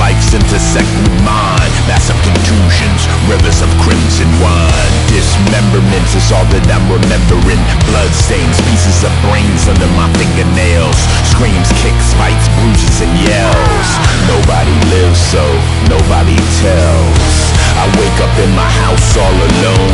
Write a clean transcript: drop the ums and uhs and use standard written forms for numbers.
lives intersect with mine. Massive contusions, rivers of crimson wine. Dismemberments is all that I'm remembering. Bloodstains, pieces of brains under my fingernails. Screams, kicks, fights, bruises and yells. Nobody lives so nobody tells. I wake up in my house all alone.